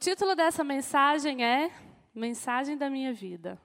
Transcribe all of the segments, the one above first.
título dessa mensagem é Mensagem da Minha Vida.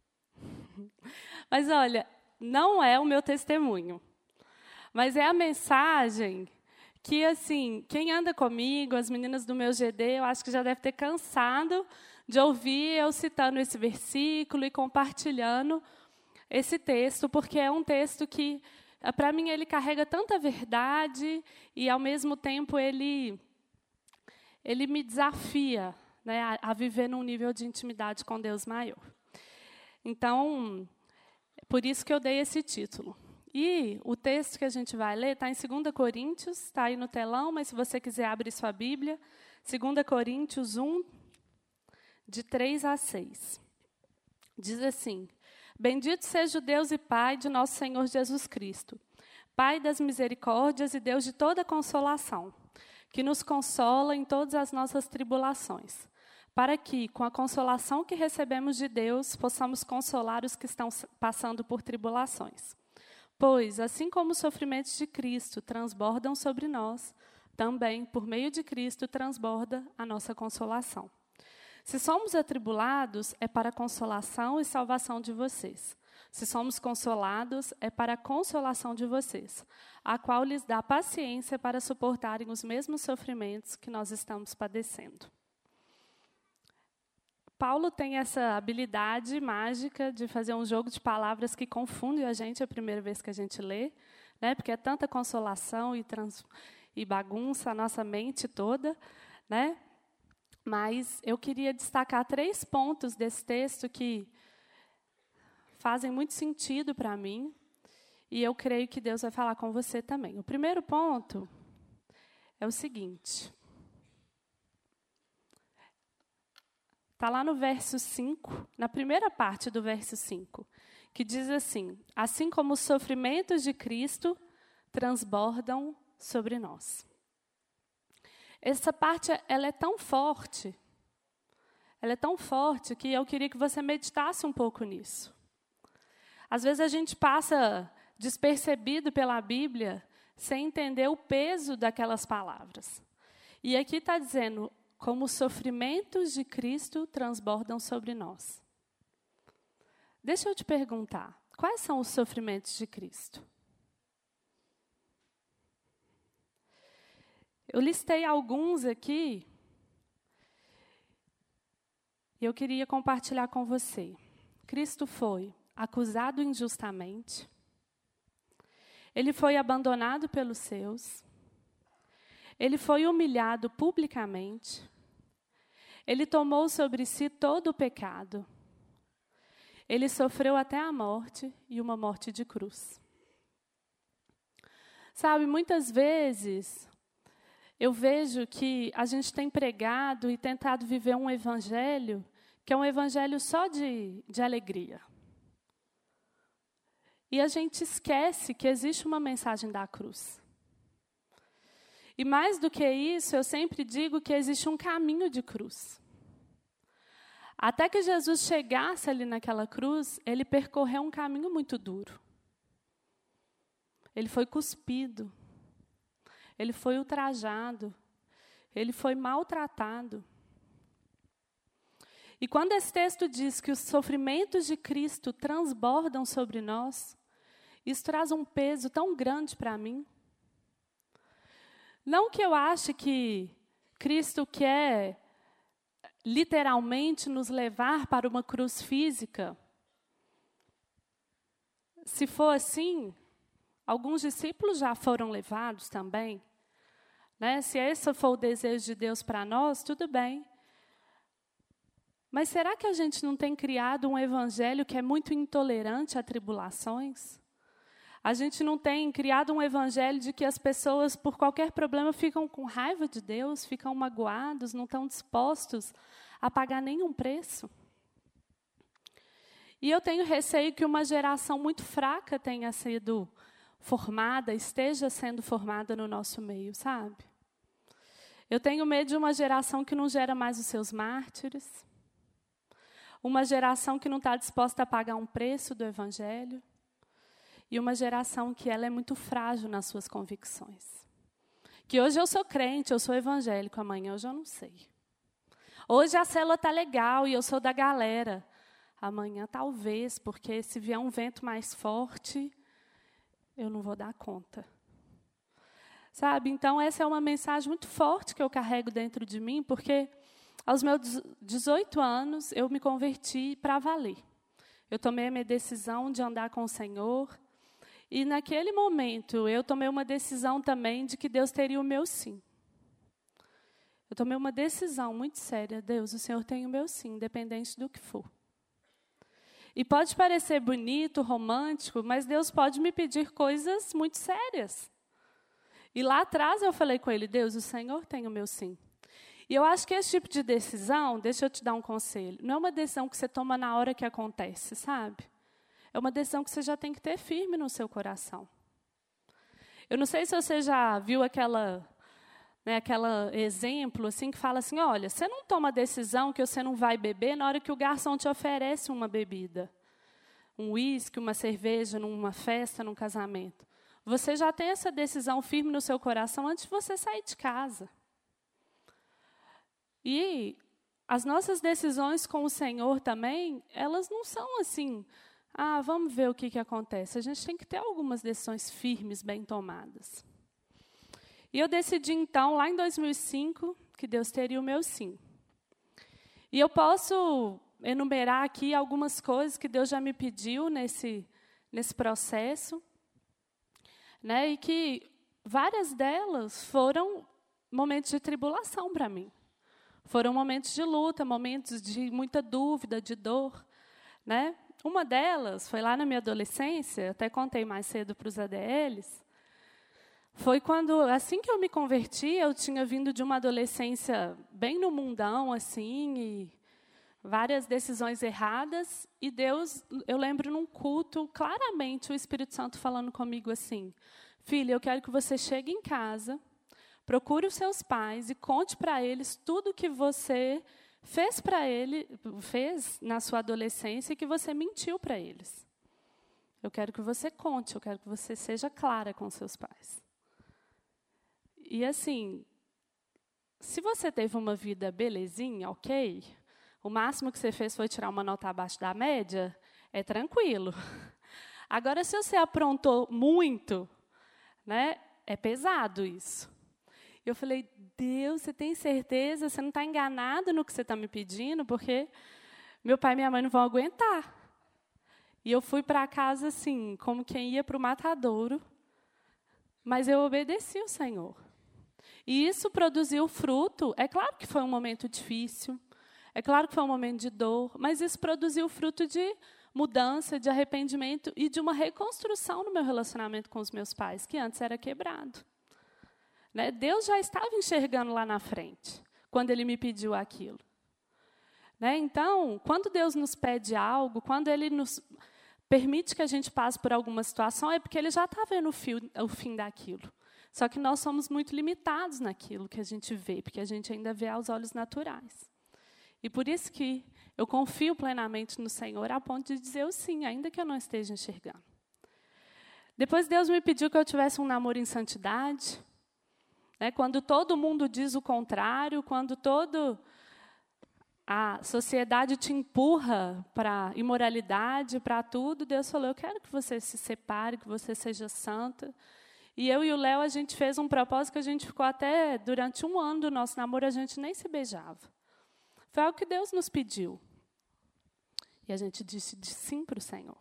Mas olha, não é o meu testemunho, mas é a mensagem que, assim, quem anda comigo, as meninas do meu GD, eu acho que já deve ter cansado de ouvir eu citando esse versículo e compartilhando esse texto, porque é um texto que, para mim, ele carrega tanta verdade e, ao mesmo tempo, ele me desafia, né, a viver num nível de intimidade com Deus maior. Então, por isso que eu dei esse título. E o texto que a gente vai ler está em 2 Coríntios, está aí no telão, mas se você quiser abrir sua Bíblia, 2 Coríntios 1, de 3 a 6. Diz assim: Bendito seja o Deus e Pai de nosso Senhor Jesus Cristo, Pai das misericórdias e Deus de toda consolação, que nos consola em todas as nossas tribulações, para que, com a consolação que recebemos de Deus, possamos consolar os que estão passando por tribulações. Pois, assim como os sofrimentos de Cristo transbordam sobre nós, também, por meio de Cristo, transborda a nossa consolação. Se somos atribulados, é para a consolação e salvação de vocês. Se somos consolados, é para a consolação de vocês, a qual lhes dá paciência para suportarem os mesmos sofrimentos que nós estamos padecendo. Paulo tem essa habilidade mágica de fazer um jogo de palavras que confunde a gente a primeira vez que a gente lê, né? Porque é tanta consolação e bagunça a nossa mente toda, né? Mas eu queria destacar 3 pontos desse texto que fazem muito sentido para mim, e eu creio que Deus vai falar com você também. O primeiro ponto é o seguinte. Está lá no verso 5, na primeira parte do verso 5, que diz assim: assim como os sofrimentos de Cristo transbordam sobre nós. Essa parte, ela é tão forte que eu queria que você meditasse um pouco nisso. Às vezes a gente passa despercebido pela Bíblia sem entender o peso daquelas palavras. E aqui está dizendo, como os sofrimentos de Cristo transbordam sobre nós. Deixa eu te perguntar, quais são os sofrimentos de Cristo? Eu listei alguns aqui e eu queria compartilhar com você. Cristo foi acusado injustamente, ele foi abandonado pelos seus, ele foi humilhado publicamente, ele tomou sobre si todo o pecado, ele sofreu até a morte e uma morte de cruz. Sabe, muitas vezes eu vejo que a gente tem pregado e tentado viver um evangelho que é um evangelho só de alegria. E a gente esquece que existe uma mensagem da cruz. E mais do que isso, eu sempre digo que existe um caminho de cruz. Até que Jesus chegasse ali naquela cruz, ele percorreu um caminho muito duro. Ele foi cuspido, ele foi ultrajado, ele foi maltratado. E quando esse texto diz que os sofrimentos de Cristo transbordam sobre nós, isso traz um peso tão grande para mim. Não que eu ache que Cristo quer literalmente nos levar para uma cruz física. Se for assim, alguns discípulos já foram levados também, né? Se esse for o desejo de Deus para nós, tudo bem. Mas será que a gente não tem criado um evangelho que é muito intolerante a tribulações? A gente não tem criado um evangelho de que as pessoas, por qualquer problema, ficam com raiva de Deus, ficam magoados, não estão dispostos a pagar nenhum preço? E eu tenho receio que uma geração muito fraca tenha sido formada, esteja sendo formada no nosso meio, sabe? Eu tenho medo de uma geração que não gera mais os seus mártires, uma geração que não está disposta a pagar um preço do evangelho, e uma geração que ela é muito frágil nas suas convicções. Que hoje eu sou crente, eu sou evangélico, amanhã eu já não sei. Hoje a célula está legal e eu sou da galera. Amanhã talvez, porque se vier um vento mais forte, eu não vou dar conta. Sabe? Então, essa é uma mensagem muito forte que eu carrego dentro de mim, porque aos meus 18 anos, eu me converti para valer. Eu tomei a minha decisão de andar com o Senhor. E, naquele momento, eu tomei uma decisão também de que Deus teria o meu sim. Eu tomei uma decisão muito séria. Deus, o Senhor tem o meu sim, independente do que for. E pode parecer bonito, romântico, mas Deus pode me pedir coisas muito sérias. E lá atrás eu falei com Ele, Deus, o Senhor tem o meu sim. E eu acho que esse tipo de decisão, deixa eu te dar um conselho, não é uma decisão que você toma na hora que acontece, sabe? É uma decisão que você já tem que ter firme no seu coração. Eu não sei se você já viu aquela exemplo assim, que fala assim, olha, você não toma a decisão que você não vai beber na hora que o garçom te oferece uma bebida. Um uísque, uma cerveja, numa festa, num casamento. Você já tem essa decisão firme no seu coração antes de você sair de casa. E as nossas decisões com o Senhor também, elas não são assim, vamos ver o que acontece. A gente tem que ter algumas decisões firmes, bem tomadas. E eu decidi, então, lá em 2005, que Deus teria o meu sim. E eu posso enumerar aqui algumas coisas que Deus já me pediu nesse processo, né, e que várias delas foram momentos de tribulação para mim. Foram momentos de luta, momentos de muita dúvida, de dor. Né? Uma delas foi lá na minha adolescência, até contei mais cedo para os ADLs, foi quando, assim que eu me converti, eu tinha vindo de uma adolescência bem no mundão, assim, e várias decisões erradas, e Deus, eu lembro num culto, claramente o Espírito Santo falando comigo assim, filha, eu quero que você chegue em casa, procure os seus pais e conte para eles tudo que você fez na sua adolescência e que você mentiu para eles. Eu quero que você conte, eu quero que você seja clara com seus pais. E assim, se você teve uma vida belezinha, ok, o máximo que você fez foi tirar uma nota abaixo da média, é tranquilo. Agora, se você aprontou muito, né, é pesado isso. Eu falei, Deus, você tem certeza? Você não está enganado no que você está me pedindo? Porque meu pai e minha mãe não vão aguentar. E eu fui para casa, assim, como quem ia para o matadouro, mas eu obedeci ao Senhor. E isso produziu fruto. É claro que foi um momento difícil, é claro que foi um momento de dor, mas isso produziu fruto de mudança, de arrependimento e de uma reconstrução no meu relacionamento com os meus pais, que antes era quebrado. Né? Deus já estava enxergando lá na frente, quando Ele me pediu aquilo. Né? Então, quando Deus nos pede algo, quando Ele nos permite que a gente passe por alguma situação, é porque Ele já está vendo o fim daquilo. Só que nós somos muito limitados naquilo que a gente vê, porque a gente ainda vê aos olhos naturais. E por isso que eu confio plenamente no Senhor, a ponto de dizer o sim, ainda que eu não esteja enxergando. Depois Deus me pediu que eu tivesse um namoro em santidade. Né, quando todo mundo diz o contrário, quando toda a sociedade te empurra para a imoralidade, para tudo, Deus falou, eu quero que você se separe, que você seja santa. E eu e o Léo, a gente fez um propósito que a gente ficou até, durante 1 ano do nosso namoro, a gente nem se beijava. Foi algo que Deus nos pediu. E a gente disse sim para o Senhor.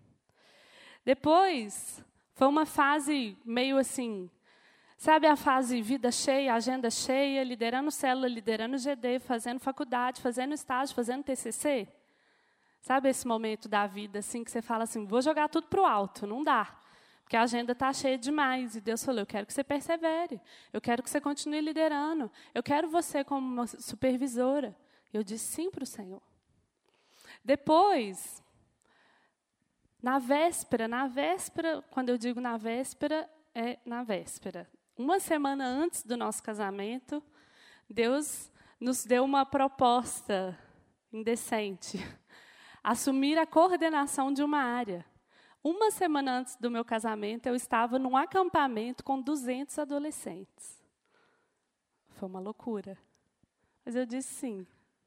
Depois, foi uma fase meio assim, sabe a fase vida cheia, agenda cheia, liderando célula, liderando GD, fazendo faculdade, fazendo estágio, fazendo TCC? Sabe esse momento da vida assim que você fala assim, vou jogar tudo para o alto, não dá. Porque a agenda está cheia demais. E Deus falou, eu quero que você persevere. Eu quero que você continue liderando. Eu quero você como uma supervisora. Eu disse sim para o Senhor. Depois, na véspera, quando eu digo na véspera, é na véspera. 1 semana antes do nosso casamento, Deus nos deu uma proposta indecente. Assumir a coordenação de uma área. 1 semana antes do meu casamento, eu estava num acampamento com 200 adolescentes. Foi uma loucura. Mas eu disse sim.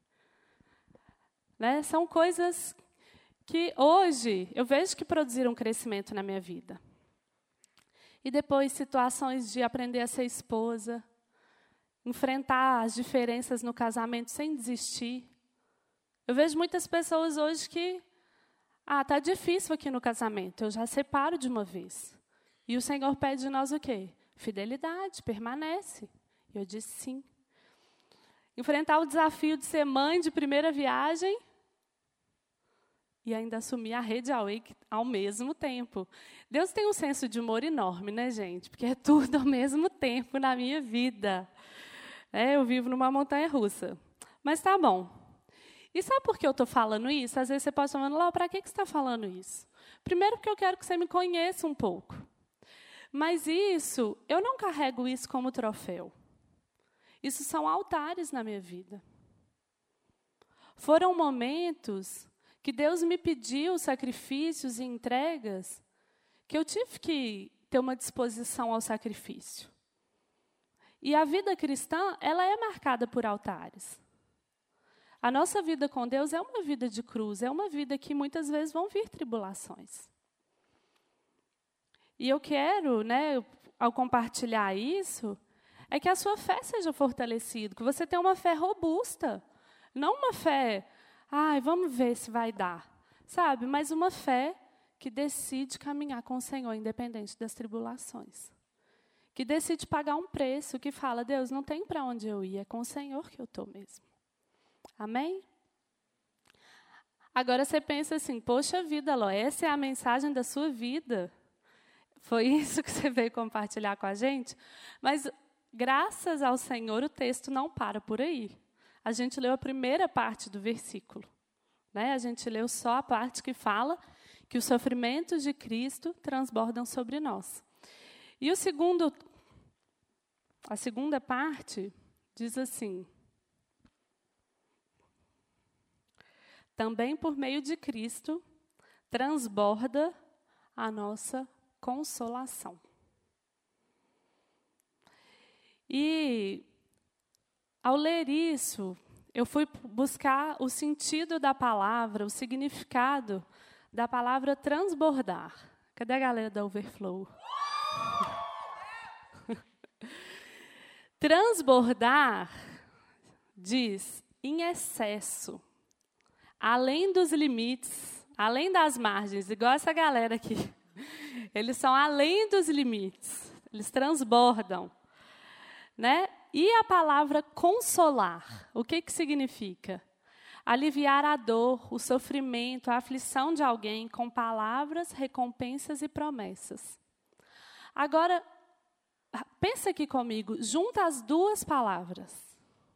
né? São coisas que hoje eu vejo que produziram crescimento na minha vida. E depois situações de aprender a ser esposa, enfrentar as diferenças no casamento sem desistir. Eu vejo muitas pessoas hoje que, tá difícil aqui no casamento, eu já separo de uma vez. E o Senhor pede de nós o quê? Fidelidade, permanece. E eu disse sim. Enfrentar o desafio de ser mãe de primeira viagem e ainda assumir a Rede Awake ao mesmo tempo. Deus tem um senso de humor enorme, né, gente? Porque é tudo ao mesmo tempo na minha vida. Eu vivo numa montanha-russa. Mas tá bom. E sabe por que eu estou falando isso? Às vezes você pode estar falando, Lau, para que você está falando isso? Primeiro porque eu quero que você me conheça um pouco. Mas isso, eu não carrego isso como troféu. Isso são altares na minha vida. Foram momentos que Deus me pediu sacrifícios e entregas que eu tive que ter uma disposição ao sacrifício. E a vida cristã, ela é marcada por altares. A nossa vida com Deus é uma vida de cruz, é uma vida que muitas vezes vão vir tribulações. E eu quero, ao compartilhar isso, é que a sua fé seja fortalecida, que você tenha uma fé robusta. Não uma fé, vamos ver se vai dar, sabe? Mas uma fé que decide caminhar com o Senhor, independente das tribulações. Que decide pagar um preço, que fala, Deus, não tem para onde eu ir, é com o Senhor que eu estou mesmo. Amém? Agora você pensa assim, poxa vida, Ló, essa é a mensagem da sua vida. Foi isso que você veio compartilhar com a gente? Mas, graças ao Senhor, o texto não para por aí. A gente leu a primeira parte do versículo. A gente leu só a parte que fala que os sofrimentos de Cristo transbordam sobre nós. E a segunda parte diz assim: também por meio de Cristo transborda a nossa consolação. E, ao ler isso, eu fui buscar o sentido da palavra, o significado da palavra transbordar. Cadê a galera da Overflow? Transbordar diz em excesso, além dos limites, além das margens, igual essa galera aqui. Eles são além dos limites, eles transbordam. E a palavra consolar, o que significa? Aliviar a dor, o sofrimento, a aflição de alguém com palavras, recompensas e promessas. Agora, pensa aqui comigo, junta as duas palavras.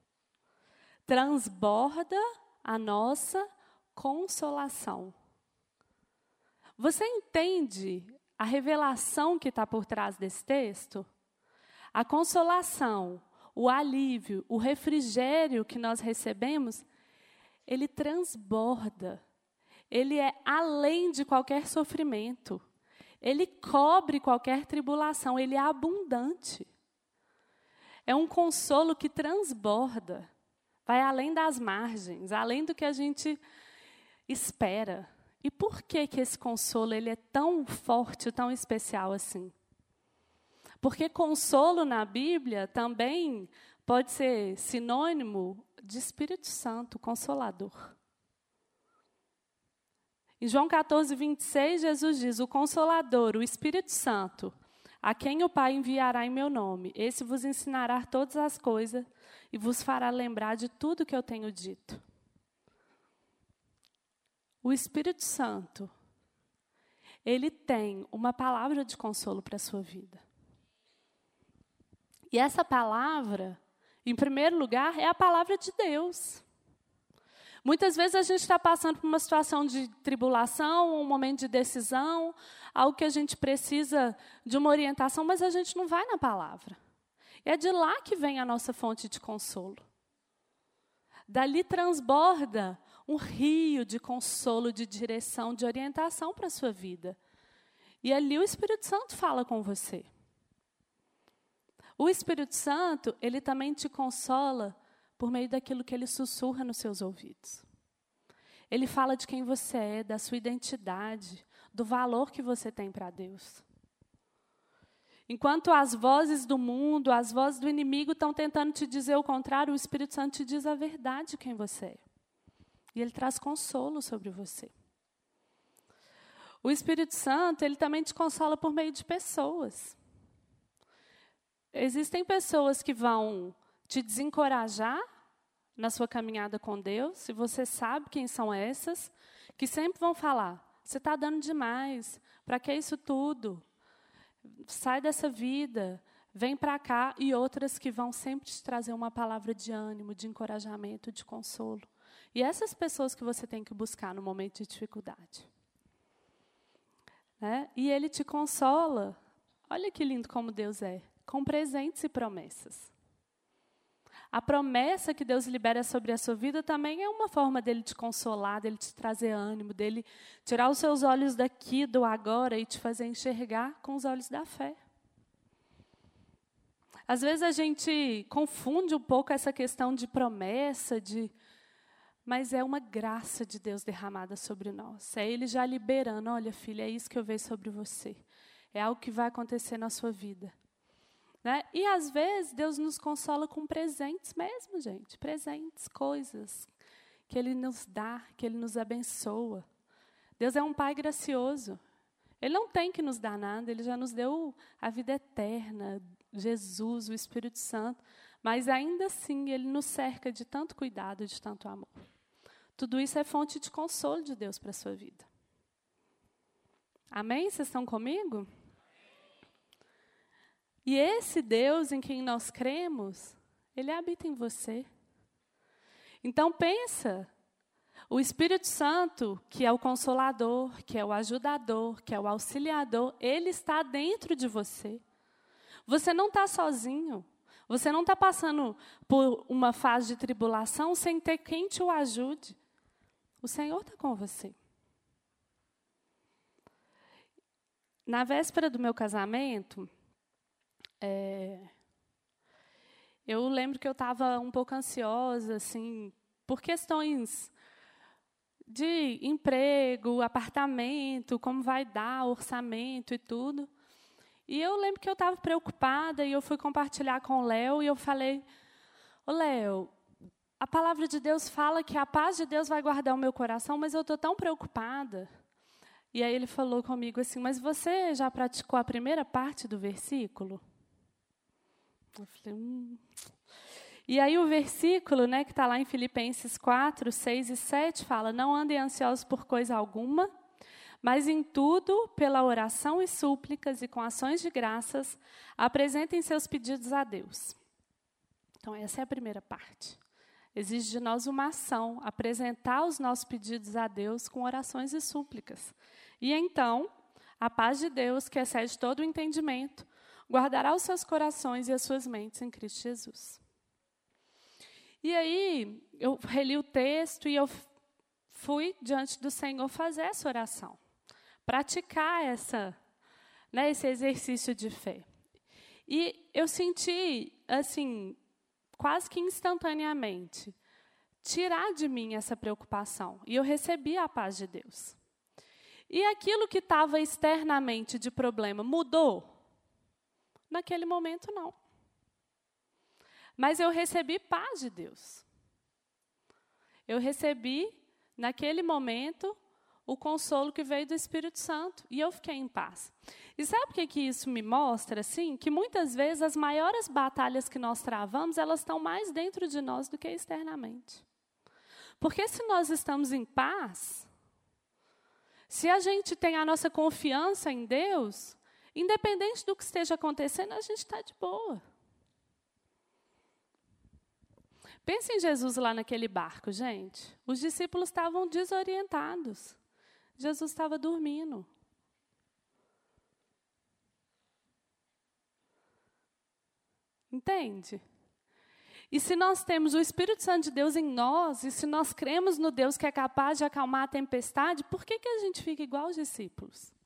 Transborda a nossa consolação. Você entende a revelação que está por trás desse texto? A consolação, o alívio, o refrigério que nós recebemos, ele transborda. Ele é além de qualquer sofrimento. Ele cobre qualquer tribulação, ele é abundante. É um consolo que transborda, vai além das margens, além do que a gente espera. E por que esse consolo ele é tão forte, tão especial assim? Porque consolo na Bíblia também pode ser sinônimo de Espírito Santo, Consolador. Em João 14, 26, Jesus diz, o Consolador, o Espírito Santo, a quem o Pai enviará em meu nome, esse vos ensinará todas as coisas e vos fará lembrar de tudo que eu tenho dito. O Espírito Santo, ele tem uma palavra de consolo para a sua vida. E essa palavra, em primeiro lugar, é a palavra de Deus. Muitas vezes a gente está passando por uma situação de tribulação, um momento de decisão, algo que a gente precisa de uma orientação, mas a gente não vai na palavra. E é de lá que vem a nossa fonte de consolo. Dali transborda um rio de consolo, de direção, de orientação para a sua vida. E ali o Espírito Santo fala com você. O Espírito Santo, ele também te consola por meio daquilo que ele sussurra nos seus ouvidos. Ele fala de quem você é, da sua identidade, do valor que você tem para Deus. Enquanto as vozes do mundo, as vozes do inimigo estão tentando te dizer o contrário, o Espírito Santo te diz a verdade de quem você é. E ele traz consolo sobre você. O Espírito Santo, ele também te consola por meio de pessoas. Existem pessoas que vão te desencorajar na sua caminhada com Deus, e você sabe quem são essas, que sempre vão falar, você está dando demais, para que isso tudo? Sai dessa vida, vem para cá, e outras que vão sempre te trazer uma palavra de ânimo, de encorajamento, de consolo. E essas pessoas que você tem que buscar no momento de dificuldade. Né? E ele te consola, olha que lindo como Deus é, com presentes e promessas. A promessa que Deus libera sobre a sua vida também é uma forma dele te consolar, dele te trazer ânimo, dele tirar os seus olhos daqui, do agora, e te fazer enxergar com os olhos da fé. Às vezes a gente confunde um pouco essa questão de promessa, mas é uma graça de Deus derramada sobre nós. É Ele já liberando, olha filha, é isso que eu vejo sobre você. É algo que vai acontecer na sua vida. Né? E, às vezes, Deus nos consola com presentes mesmo, gente. Presentes, coisas que Ele nos dá, que Ele nos abençoa. Deus é um Pai gracioso. Ele não tem que nos dar nada, Ele já nos deu a vida eterna, Jesus, o Espírito Santo. Mas, ainda assim, Ele nos cerca de tanto cuidado, de tanto amor. Tudo isso é fonte de consolo de Deus para a sua vida. Amém? Vocês estão comigo? E esse Deus em quem nós cremos, Ele habita em você. Então pensa, o Espírito Santo, que é o Consolador, que é o Ajudador, que é o Auxiliador, Ele está dentro de você. Você não está sozinho. Você não está passando por uma fase de tribulação sem ter quem te o ajude. O Senhor está com você. Na véspera do meu casamento, eu lembro que eu estava um pouco ansiosa, assim, por questões de emprego, apartamento, como vai dar, orçamento e tudo. E eu lembro que eu estava preocupada e eu fui compartilhar com o Léo e eu falei, ô Léo, a palavra de Deus fala que a paz de Deus vai guardar o meu coração, mas eu estou tão preocupada. E aí ele falou comigo assim, mas você já praticou a primeira parte do versículo? Eu falei, E aí o versículo, né, que está lá em Filipenses 4, 6 e 7, fala, não andem ansiosos por coisa alguma, mas em tudo, pela oração e súplicas e com ações de graças, apresentem seus pedidos a Deus. Então, essa é a primeira parte. Exige de nós uma ação, apresentar os nossos pedidos a Deus com orações e súplicas. E então, a paz de Deus, que excede todo o entendimento, guardará os seus corações e as suas mentes em Cristo Jesus. E aí, eu reli o texto e eu fui diante do Senhor fazer essa oração. Praticar esse exercício de fé. E eu senti, assim, quase que instantaneamente, tirar de mim essa preocupação. E eu recebi a paz de Deus. E aquilo que estava externamente de problema mudou? Naquele momento, não. Mas eu recebi paz de Deus. Eu recebi, naquele momento, o consolo que veio do Espírito Santo. E eu fiquei em paz. E sabe o que isso me mostra? Assim, que muitas vezes as maiores batalhas que nós travamos, elas estão mais dentro de nós do que externamente. Porque se nós estamos em paz, se a gente tem a nossa confiança em Deus, independente do que esteja acontecendo, a gente está de boa. Pense em Jesus lá naquele barco, gente. Os discípulos estavam desorientados. Jesus estava dormindo. Entende? E se nós temos o Espírito Santo de Deus em nós, e se nós cremos no Deus que é capaz de acalmar a tempestade, por que a gente fica igual aos discípulos?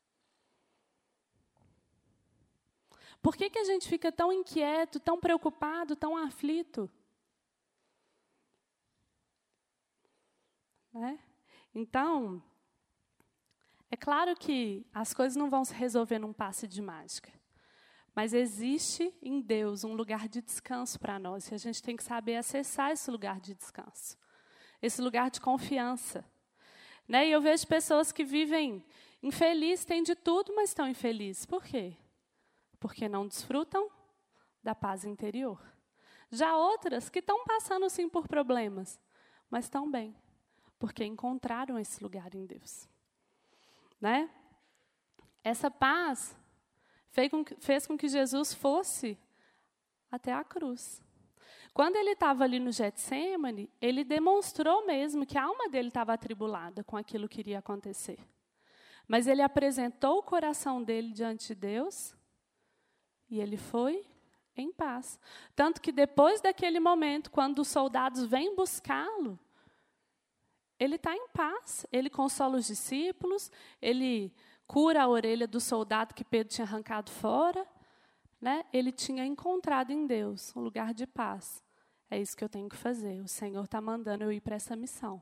Por que a gente fica tão inquieto, tão preocupado, tão aflito? Né? Então, é claro que as coisas não vão se resolver num passe de mágica. Mas existe em Deus um lugar de descanso para nós. E a gente tem que saber acessar esse lugar de descanso. Esse lugar de confiança. Né? E eu vejo pessoas que vivem infelizes, têm de tudo, mas estão infelizes. Por quê? Porque não desfrutam da paz interior. Já outras que estão passando, sim, por problemas, mas estão bem, porque encontraram esse lugar em Deus. Né? Essa paz fez com que Jesus fosse até a cruz. Quando ele estava ali no Getsêmani, ele demonstrou mesmo que a alma dele estava atribulada com aquilo que iria acontecer. Mas ele apresentou o coração dele diante de Deus e ele foi em paz. Tanto que depois daquele momento, quando os soldados vêm buscá-lo, ele está em paz. Ele consola os discípulos, ele cura a orelha do soldado que Pedro tinha arrancado fora. Né? Ele tinha encontrado em Deus um lugar de paz. É isso que eu tenho que fazer. O Senhor está mandando eu ir para essa missão.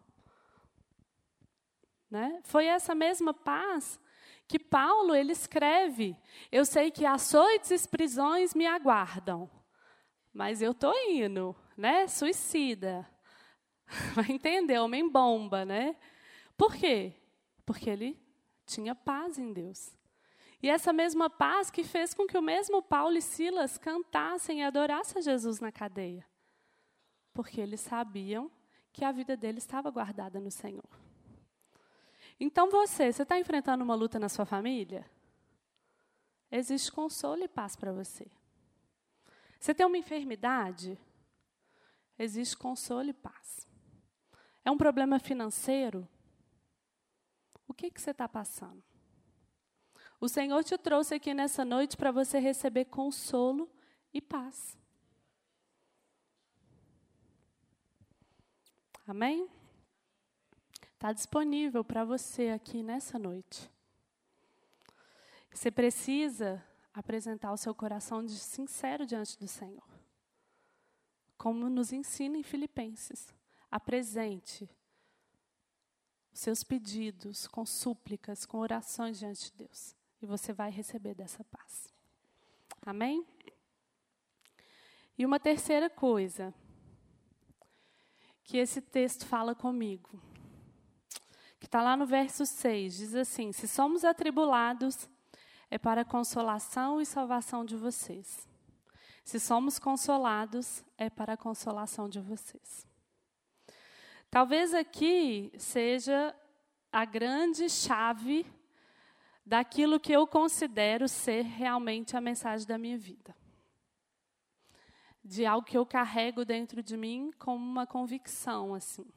Né? Foi essa mesma paz que Paulo ele escreve. Eu sei que açoites e prisões me aguardam, mas eu estou indo, né? Suicida. Vai entender, homem-bomba, né? Por quê? Porque ele tinha paz em Deus. E essa mesma paz que fez com que o mesmo Paulo e Silas cantassem e adorassem a Jesus na cadeia. Porque eles sabiam que a vida deles estava guardada no Senhor. Então você está enfrentando uma luta na sua família? Existe consolo e paz para você. Você tem uma enfermidade? Existe consolo e paz. É um problema financeiro? O que você está passando? O Senhor te trouxe aqui nessa noite para você receber consolo e paz. Amém? Está disponível para você aqui nessa noite. Você precisa apresentar o seu coração sincero diante do Senhor. Como nos ensina em Filipenses. Apresente os seus pedidos com súplicas, com orações diante de Deus. E você vai receber dessa paz. Amém? E uma terceira coisa que esse texto fala comigo, que está lá no verso 6, diz assim: se somos atribulados, é para a consolação e salvação de vocês. Se somos consolados, é para a consolação de vocês. Talvez aqui seja a grande chave daquilo que eu considero ser realmente a mensagem da minha vida. De algo que eu carrego dentro de mim como uma convicção, assim.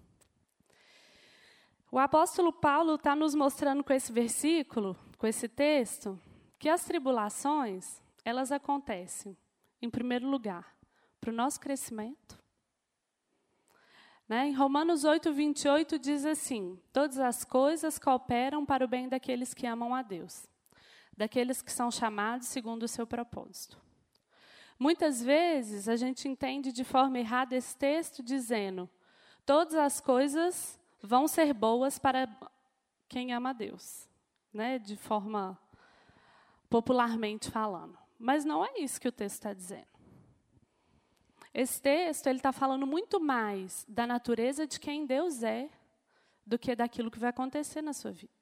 O apóstolo Paulo está nos mostrando com esse versículo, com esse texto, que as tribulações, elas acontecem, em primeiro lugar, para o nosso crescimento. Né? Em Romanos 8:28 diz assim: todas as coisas cooperam para o bem daqueles que amam a Deus, daqueles que são chamados segundo o seu propósito. Muitas vezes a gente entende de forma errada esse texto dizendo: todas as coisas vão ser boas para quem ama a Deus, né? De forma popularmente falando. Mas não é isso que o texto está dizendo. Esse texto ele está falando muito mais da natureza de quem Deus é do que daquilo que vai acontecer na sua vida.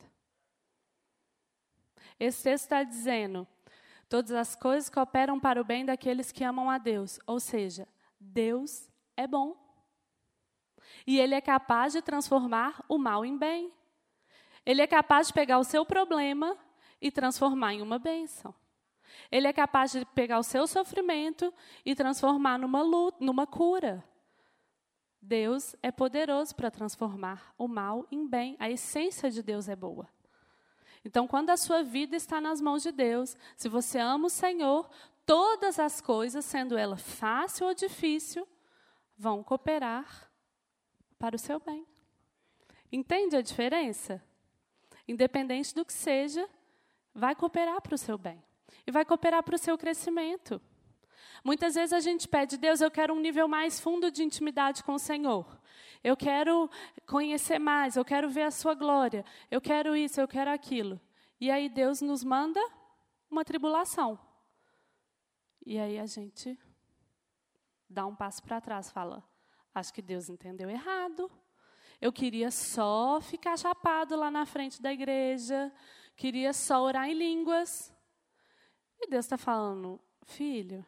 Esse texto está dizendo: todas as coisas cooperam para o bem daqueles que amam a Deus. Ou seja, Deus é bom. E Ele é capaz de transformar o mal em bem. Ele é capaz de pegar o seu problema e transformar em uma bênção. Ele é capaz de pegar o seu sofrimento e transformar numa luta, numa cura. Deus é poderoso para transformar o mal em bem. A essência de Deus é boa. Então, quando a sua vida está nas mãos de Deus, se você ama o Senhor, todas as coisas, sendo ela fácil ou difícil, vão cooperar para o seu bem. Entende a diferença? Independente do que seja, vai cooperar para o seu bem. E vai cooperar para o seu crescimento. Muitas vezes a gente pede, Deus, eu quero um nível mais fundo de intimidade com o Senhor. Eu quero conhecer mais, eu quero ver a sua glória. Eu quero isso, eu quero aquilo. E aí Deus nos manda uma tribulação. E aí a gente dá um passo para trás, fala, acho que Deus entendeu errado. Eu queria só ficar chapado lá na frente da igreja, queria só orar em línguas. E Deus está falando, filho,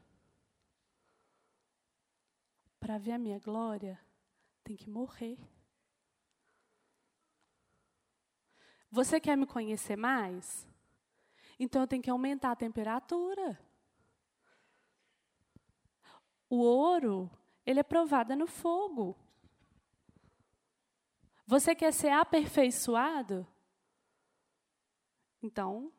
para ver a minha glória, tem que morrer. Você quer me conhecer mais? Então eu tenho que aumentar a temperatura. O ouro, ele é provado no fogo. Você quer ser aperfeiçoado? Então,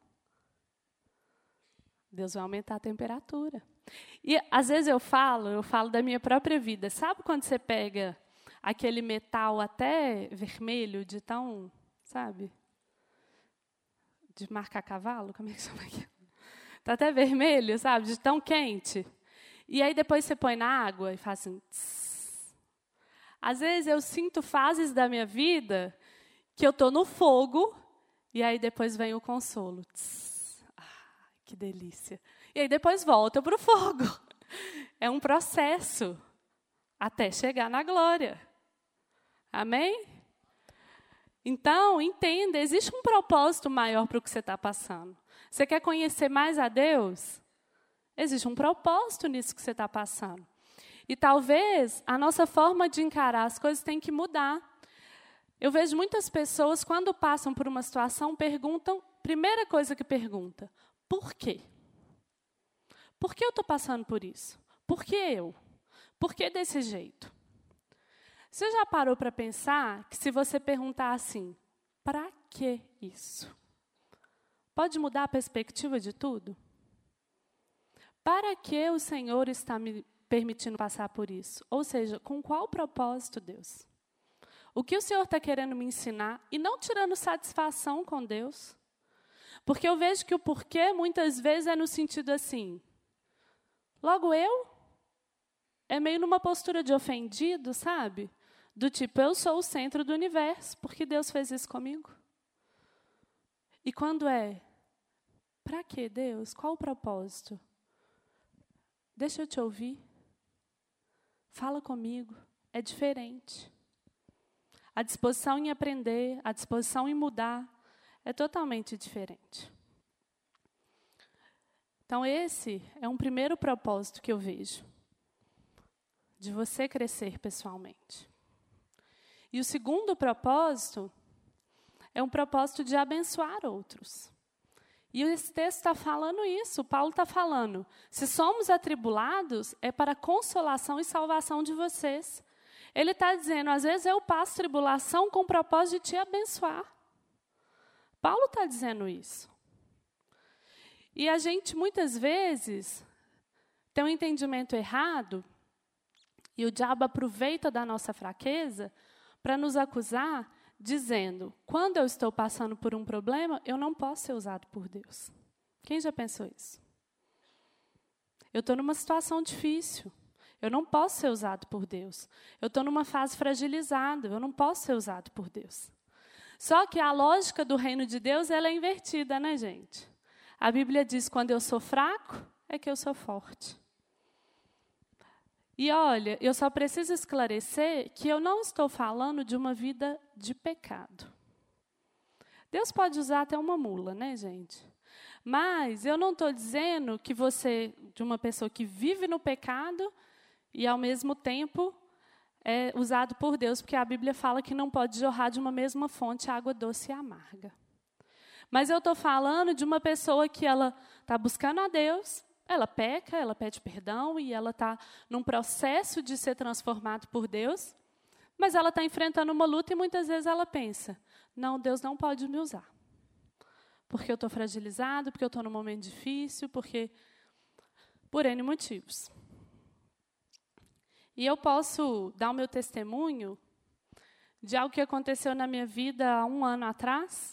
Deus vai aumentar a temperatura. E às vezes eu falo da minha própria vida. Sabe quando você pega aquele metal até vermelho, de tão, sabe? De marcar cavalo, como é que chama aqui? Está até vermelho, sabe? De tão quente. E aí depois você põe na água e faz assim. Tss. Às vezes eu sinto fases da minha vida que eu estou no fogo e aí depois vem o consolo. Tss. Ah, que delícia. E aí depois volta para o fogo. É um processo até chegar na glória. Amém? Então, entenda, existe um propósito maior para o que você está passando. Você quer conhecer mais a Deus? Existe um propósito nisso que você está passando. E talvez a nossa forma de encarar as coisas tem que mudar. Eu vejo muitas pessoas, quando passam por uma situação, perguntam, primeira coisa que pergunta, por quê? Por que eu estou passando por isso? Por que eu? Por que desse jeito? Você já parou para pensar que se você perguntar assim, para que isso? Pode mudar a perspectiva de tudo? Para que o Senhor está me permitindo passar por isso? Ou seja, com qual propósito, Deus? O que o Senhor está querendo me ensinar? E não tirando satisfação com Deus. Porque eu vejo que o porquê, muitas vezes, é no sentido assim, logo eu? É meio numa postura de ofendido, sabe? Do tipo, eu sou o centro do universo, porque Deus fez isso comigo. E quando é, para que Deus? Qual o propósito? Deixa eu te ouvir. Fala comigo. É diferente. A disposição em aprender, a disposição em mudar, é totalmente diferente. Então, esse é um primeiro propósito que eu vejo. De você crescer pessoalmente. E o segundo propósito é um propósito de abençoar outros. E esse texto está falando isso, Paulo está falando. Se somos atribulados, é para a consolação e salvação de vocês. Ele está dizendo, às vezes eu passo tribulação com o propósito de te abençoar. Paulo está dizendo isso. E a gente, muitas vezes, tem um entendimento errado, e o diabo aproveita da nossa fraqueza para nos acusar, dizendo, quando eu estou passando por um problema, eu não posso ser usado por Deus. Quem já pensou isso? Eu estou numa situação difícil. Eu não posso ser usado por Deus. Eu estou numa fase fragilizada. Eu não posso ser usado por Deus. Só que a lógica do reino de Deus ela é invertida, né, gente? A Bíblia diz, quando eu sou fraco, é que eu sou forte. E olha, eu só preciso esclarecer que eu não estou falando de uma vida de pecado. Deus pode usar até uma mula, né, gente? Mas eu não estou dizendo que você, de uma pessoa que vive no pecado e, ao mesmo tempo, é usado por Deus, porque a Bíblia fala que não pode jorrar de uma mesma fonte água doce e amarga. Mas eu estou falando de uma pessoa que ela está buscando a Deus, ela peca, ela pede perdão e ela está num processo de ser transformada por Deus, mas ela está enfrentando uma luta e muitas vezes ela pensa, não, Deus não pode me usar. Porque eu estou fragilizado, porque eu estou num momento difícil, porque por N motivos. E eu posso dar o meu testemunho de algo que aconteceu na minha vida há 1 ano atrás.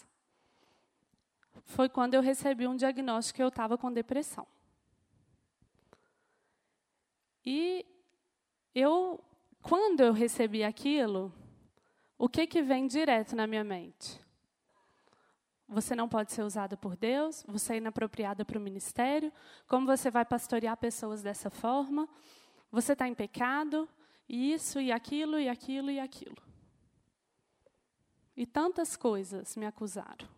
Foi quando eu recebi um diagnóstico que eu estava com depressão. E quando eu recebi aquilo, o que vem direto na minha mente? Você não pode ser usada por Deus, você é inapropriada para o ministério, como você vai pastorear pessoas dessa forma? Você está em pecado, e isso, e aquilo, e aquilo, e aquilo. E tantas coisas me acusaram.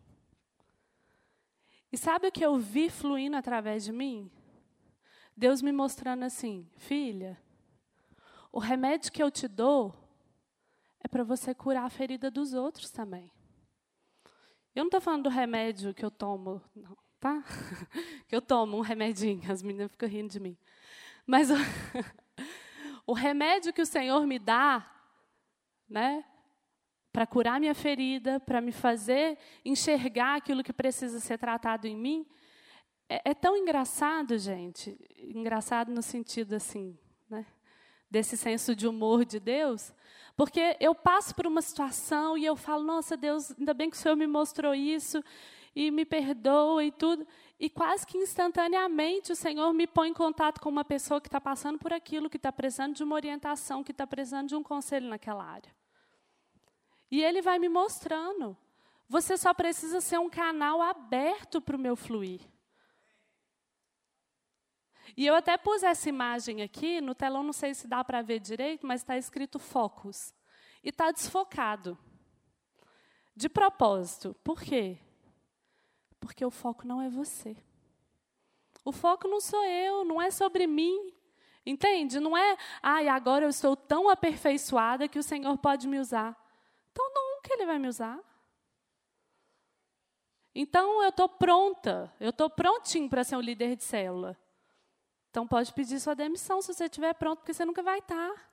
E sabe o que eu vi fluindo através de mim? Deus me mostrando assim, filha, o remédio que eu te dou é para você curar a ferida dos outros também. Eu não estou falando do remédio que eu tomo, não, tá? Que eu tomo um remedinho, as meninas ficam rindo de mim. Mas o remédio que o Senhor me dá, né, para curar minha ferida, para me fazer enxergar aquilo que precisa ser tratado em mim, é tão engraçado, gente. Engraçado no sentido assim, né, desse senso de humor de Deus, porque eu passo por uma situação e eu falo, nossa, Deus, ainda bem que o Senhor me mostrou isso, e me perdoa e tudo. E quase que instantaneamente o Senhor me põe em contato com uma pessoa que está passando por aquilo, que está precisando de uma orientação, que está precisando de um conselho naquela área. E Ele vai me mostrando. Você só precisa ser um canal aberto para o meu fluir. E eu até pus essa imagem aqui, no telão não sei se dá para ver direito, mas está escrito focus. E está desfocado. De propósito. Por quê? Porque o foco não é você. O foco não sou eu, não é sobre mim. Entende? Não é, agora eu estou tão aperfeiçoada que o Senhor pode me usar. Então, nunca Ele vai me usar. Então, eu estou pronta, eu estou prontinho para ser um líder de célula. Então, pode pedir sua demissão se você estiver pronto, porque você nunca vai estar.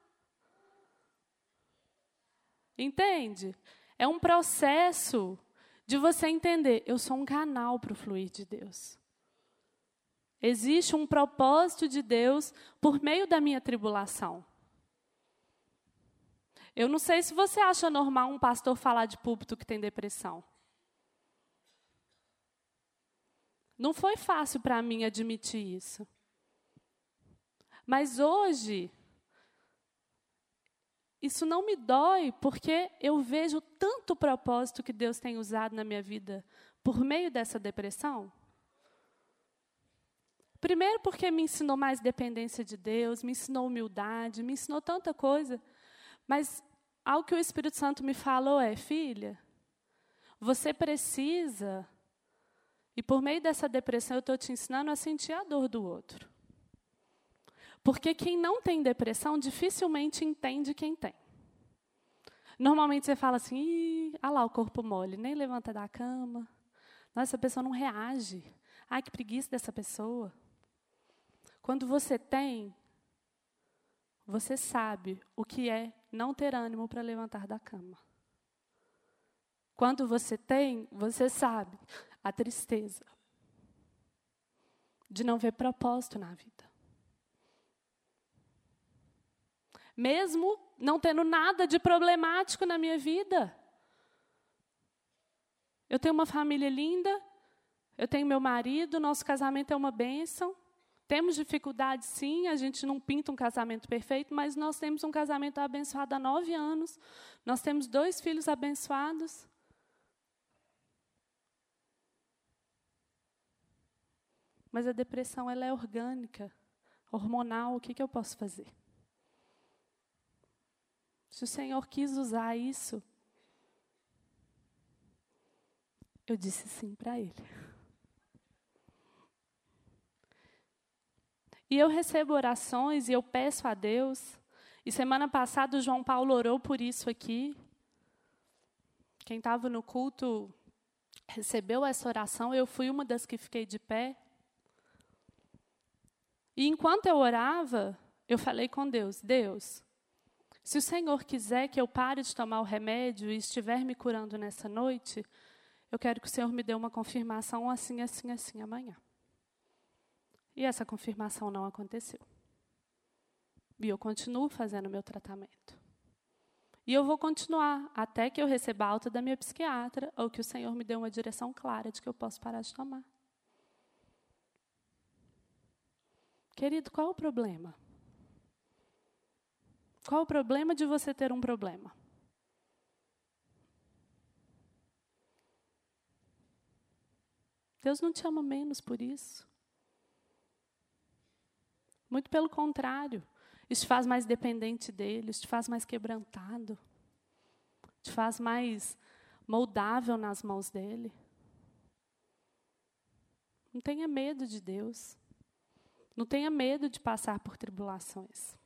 Entende? É um processo de você entender, eu sou um canal para o fluir de Deus. Existe um propósito de Deus por meio da minha tribulação. Eu não sei se você acha normal um pastor falar de púlpito que tem depressão. Não foi fácil para mim admitir isso. Mas hoje, isso não me dói, porque eu vejo tanto propósito que Deus tem usado na minha vida por meio dessa depressão. Primeiro porque me ensinou mais dependência de Deus, me ensinou humildade, me ensinou tanta coisa. Mas algo que o Espírito Santo me falou é, filha, você precisa, e por meio dessa depressão eu estou te ensinando a sentir a dor do outro. Porque quem não tem depressão dificilmente entende quem tem. Normalmente você fala assim, olha lá o corpo mole, nem levanta da cama. Nossa, essa pessoa não reage. Ai, que preguiça dessa pessoa. Quando você tem, você sabe o que é não ter ânimo para levantar da cama. Quando você tem, você sabe a tristeza de não ver propósito na vida. Mesmo não tendo nada de problemático na minha vida. Eu tenho uma família linda, eu tenho meu marido, nosso casamento é uma bênção. Temos dificuldades, sim, a gente não pinta um casamento perfeito, mas nós temos um casamento abençoado há 9 anos. Nós temos 2 filhos abençoados. Mas a depressão, ela é orgânica, hormonal, o que eu posso fazer? Se o Senhor quis usar isso, eu disse sim para Ele. E eu recebo orações e eu peço a Deus. E semana passada o João Paulo orou por isso aqui. Quem estava no culto recebeu essa oração. Eu fui uma das que fiquei de pé. E enquanto eu orava, eu falei com Deus, Deus, se o Senhor quiser que eu pare de tomar o remédio e estiver me curando nessa noite, eu quero que o Senhor me dê uma confirmação assim, assim, assim amanhã. E essa confirmação não aconteceu. E eu continuo fazendo o meu tratamento. E eu vou continuar até que eu receba a alta da minha psiquiatra ou que o Senhor me dê uma direção clara de que eu posso parar de tomar. Querido, qual é o problema? Qual o problema de você ter um problema? Deus não te ama menos por isso. Muito pelo contrário. Isso te faz mais dependente dele, isso te faz mais quebrantado. Te faz mais moldável nas mãos dele. Não tenha medo de Deus. Não tenha medo de passar por tribulações.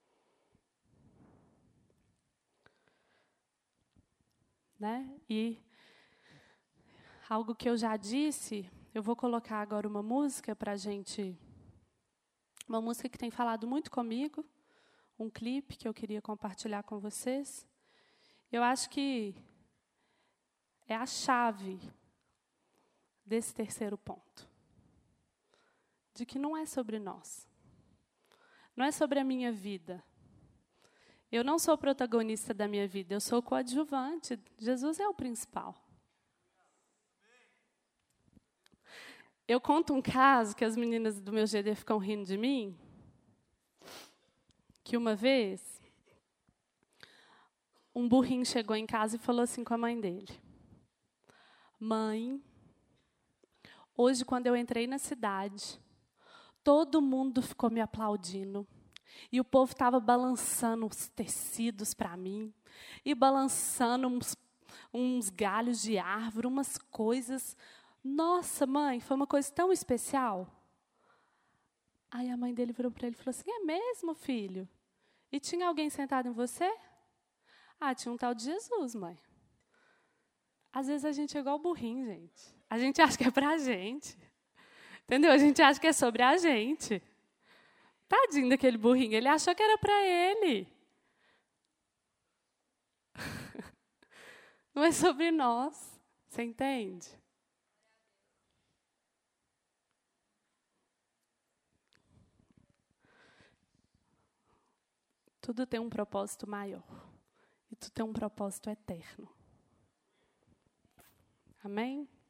Né? E algo que eu já disse, eu vou colocar agora uma música para a gente... Uma música que tem falado muito comigo, um clipe que eu queria compartilhar com vocês. Eu acho que é a chave desse terceiro ponto. De que não é sobre nós. Não é sobre a minha vida. Eu não sou protagonista da minha vida, eu sou coadjuvante. Jesus é o principal. Eu conto um caso que as meninas do meu GD ficam rindo de mim. Que uma vez, um burrinho chegou em casa e falou assim com a mãe dele. Mãe, hoje quando eu entrei na cidade, todo mundo ficou me aplaudindo. E o povo estava balançando os tecidos para mim. E balançando uns galhos de árvore, umas coisas. Nossa, mãe, foi uma coisa tão especial. Aí a mãe dele virou para ele e falou assim, é mesmo, filho? E tinha alguém sentado em você? Ah, tinha um tal de Jesus, mãe. Às vezes a gente é igual burrinho, gente. A gente acha que é para a gente. Entendeu? A gente acha que é sobre a gente. Tadinho daquele burrinho, ele achou que era para ele. Não é sobre nós. Você entende? Tudo tem um propósito maior. E tudo tem um propósito eterno. Amém?